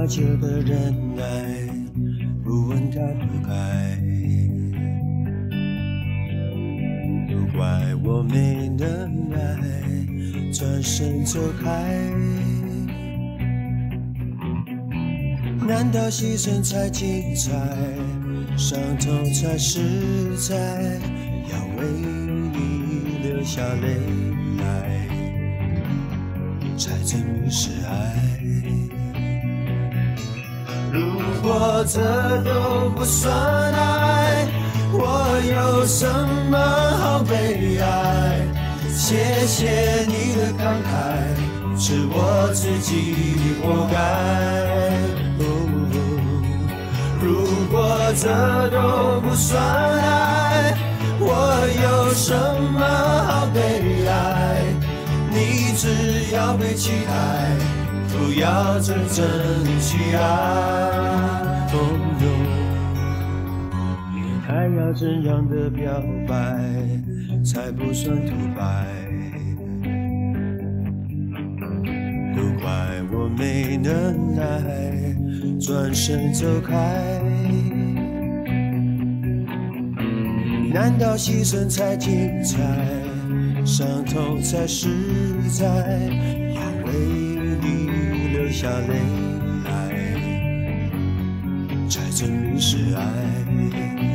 解的忍耐，不问该不该，都怪我没能耐，转身走开。难道牺牲才精彩，伤痛才实在？要为你流下泪来，才证明是爱。如果这都不算爱，我有什么好悲哀？谢谢你的慷慨，是我自己活该。如果这都不算爱，我有什么好悲哀？你只要被期待，不要真正去爱。还要怎样的表白才不算土白？都怪我没能耐，转身走开。难道牺牲才精彩，伤痛才实在？要为你流下泪来，才证明是爱。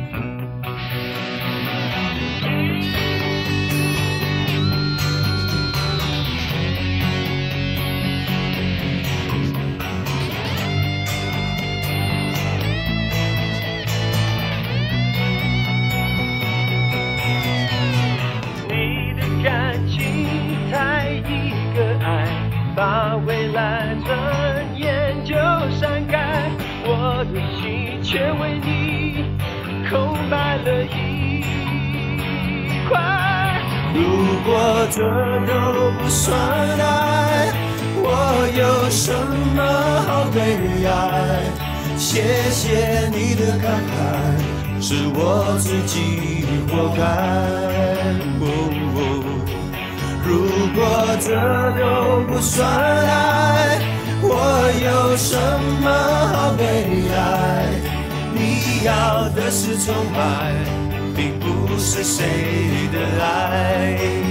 把未来转眼就删改，我的心却为你空白了一块。 如果这都不算爱，我有什么好悲哀？谢谢你的慷慨，是我自己活该。如果这都不算爱，我有什么好悲哀？你要的是崇拜，并不是谁的爱。